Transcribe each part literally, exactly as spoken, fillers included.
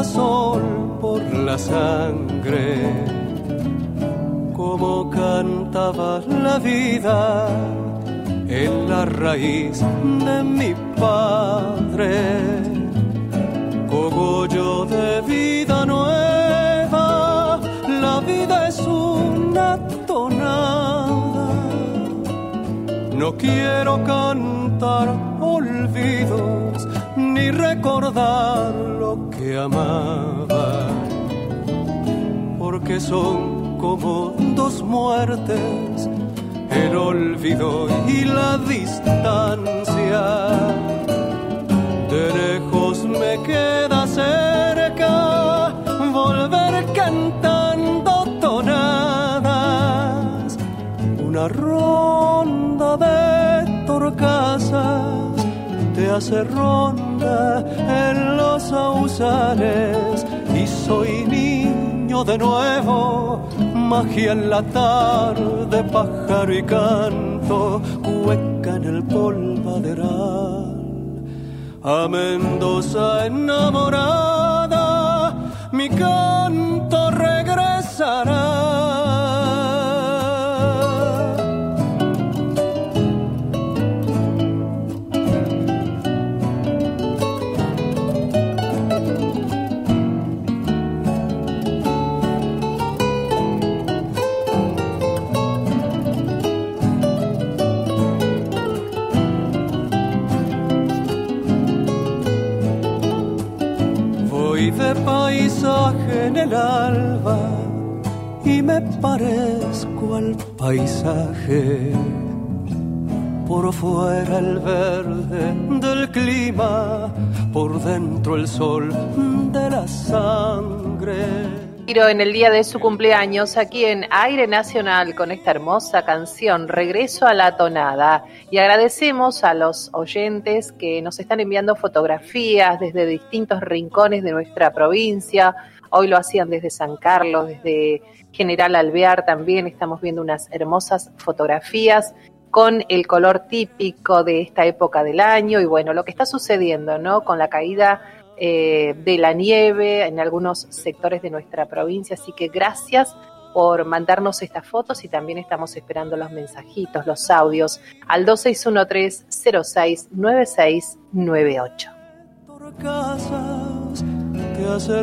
sol por la sangre, como cantaba la vida en la raíz de mi padre, cogollo de vida nueva, la vida es una tonada. No quiero cantar olvidos ni recordar lo que amaba, porque son como dos muertes, el olvido y la distancia. De lejos me queda cerca volver cantando tonadas, una ronda de torcasas te hace ronda en los sausales, y soy niño de nuevo, magia en la tarde, pájaro y canto, hueca en el polvaderal. A Mendoza enamorada, mi canto regresará. De paisaje en el alba y me parezco al paisaje, por fuera el verde del clima, por dentro el sol de la sangre. En el día de su cumpleaños aquí en Aire Nacional con esta hermosa canción Regreso a la Tonada, y agradecemos a los oyentes que nos están enviando fotografías desde distintos rincones de nuestra provincia. Hoy lo hacían desde San Carlos, desde General Alvear también estamos viendo unas hermosas fotografías con el color típico de esta época del año y bueno, lo que está sucediendo, ¿no? Con la caída Eh, de la nieve en algunos sectores de nuestra provincia, así que gracias por mandarnos estas fotos y también estamos esperando los mensajitos, los audios al dos seis uno tres cero seis nueve seis nueve ocho. Te hace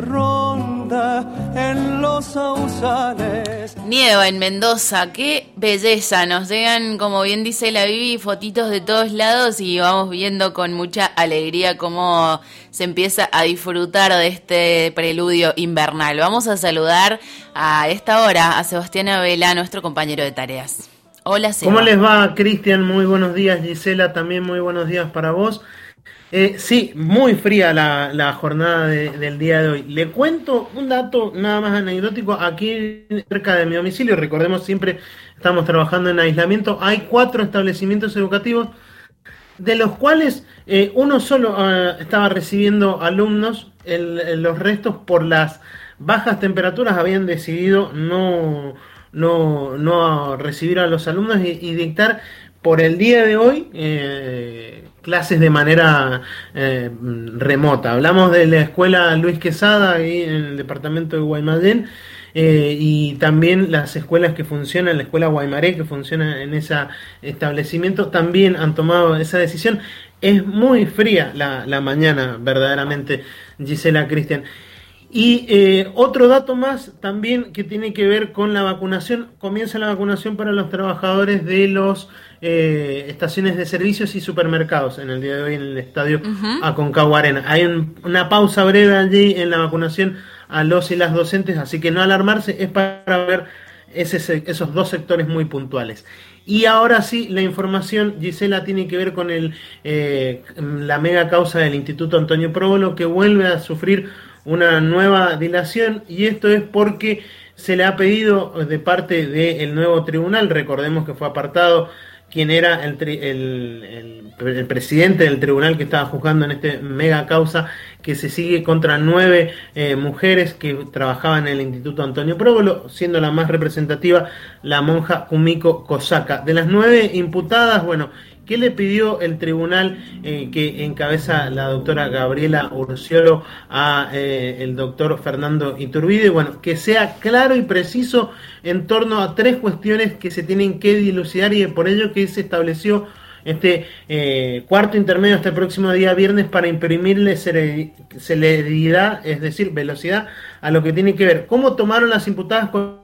ronda en los sausales. Nieva en Mendoza, qué belleza, nos llegan, como bien dice la Vivi, fotitos de todos lados y vamos viendo con mucha alegría cómo se empieza a disfrutar de este preludio invernal. Vamos a saludar a esta hora a Sebastián Abela, nuestro compañero de tareas. Hola, Seba. ¿Cómo les va, Cristian? Muy buenos días, Gisela, también muy buenos días para vos. Eh, sí, muy fría la, la jornada de, del día de hoy. Le cuento un dato nada más anecdótico. Aquí cerca de mi domicilio, recordemos siempre estamos trabajando en aislamiento, hay cuatro establecimientos educativos, de los cuales eh, uno solo uh, estaba recibiendo alumnos, el, el, los restos por las bajas temperaturas habían decidido no, no, no recibir a los alumnos y, y dictar por el día de hoy eh, clases de manera eh, remota. Hablamos de la escuela Luis Quesada, ahí en el departamento de Guaymallén, eh, y también las escuelas que funcionan, la escuela Guaymaré, que funciona en ese establecimiento, también han tomado esa decisión. Es muy fría la, la mañana, verdaderamente, Gisela, Cristian. Y eh, otro dato más también que tiene que ver con la vacunación. Comienza la vacunación para los trabajadores de los eh, estaciones de servicios y supermercados en el día de hoy en el estadio uh-huh. Aconcagua Arena. Hay un, una pausa breve allí en la vacunación a los y las docentes, así que no alarmarse, es para ver ese, esos dos sectores muy puntuales. Y ahora sí, la información, Gisela, tiene que ver con el eh, la mega causa del Instituto Antonio Próbolo, que vuelve a sufrir una nueva dilación, y esto es porque se le ha pedido de parte del nuevo tribunal, recordemos que fue apartado quien era el, el, el, el presidente del tribunal que estaba juzgando en este mega causa que se sigue contra nueve eh, mujeres que trabajaban en el Instituto Antonio Próbolo, siendo la más representativa la monja Kumiko Kosaka. De las nueve imputadas, bueno, ¿Qué le pidió el tribunal eh, que encabeza la doctora Gabriela Urciolo a eh, el doctor Fernando Iturbide? Bueno, que sea claro y preciso en torno a tres cuestiones que se tienen que dilucidar, y por ello que se estableció este eh, cuarto intermedio este próximo día viernes para imprimirle celeridad, es decir, velocidad a lo que tiene que ver cómo tomaron las imputadas con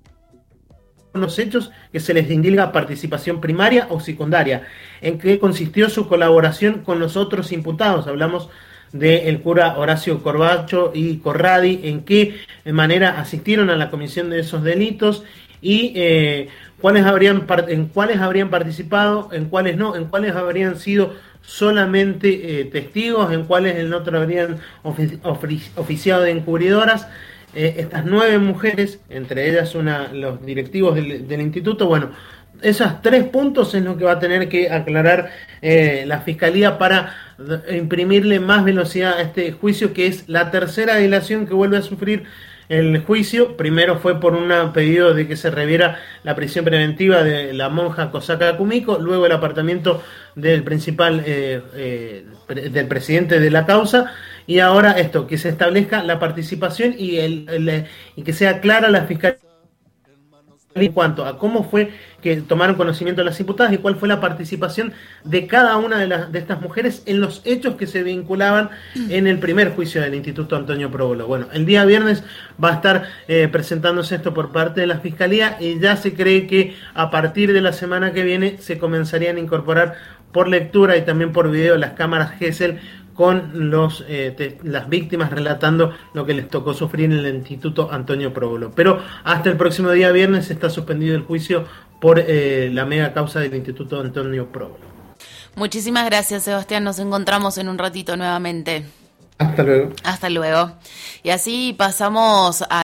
los hechos, que se les indilga participación primaria o secundaria, en qué consistió su colaboración con los otros imputados. Hablamos del cura Horacio Corbacho y Corradi, en qué manera asistieron a la comisión de esos delitos y eh, cuáles habrían en cuáles habrían participado, en cuáles no, en cuáles habrían sido solamente eh, testigos, en cuáles el otro habrían ofici ofici oficiado de encubridoras. Eh, estas nueve mujeres, entre ellas una, los directivos del, del instituto, bueno, esos tres puntos es lo que va a tener que aclarar eh, la Fiscalía para imprimirle más velocidad a este juicio, que es la tercera dilación que vuelve a sufrir el juicio. Primero fue por un pedido de que se reviera la prisión preventiva de la monja Kosaka Kumiko, luego el apartamiento del principal, eh, eh, pre del presidente de la causa, y ahora esto, que se establezca la participación y, el, el, y que sea clara la Fiscalía en cuanto a cómo fue que tomaron conocimiento de las imputadas y cuál fue la participación de cada una de, las, de estas mujeres en los hechos que se vinculaban en el primer juicio del Instituto Antonio Próbolo. Bueno, el día viernes va a estar eh, presentándose esto por parte de la Fiscalía, y ya se cree que a partir de la semana que viene se comenzarían a incorporar por lectura y también por video las cámaras Gesell con los, eh, te, las víctimas relatando lo que les tocó sufrir en el Instituto Antonio Próbolo. Pero hasta el próximo día viernes está suspendido el juicio por eh, la mega causa del Instituto Antonio Próbolo. Muchísimas gracias, Sebastián. Nos encontramos en un ratito nuevamente. Hasta luego. Hasta luego. Y así pasamos a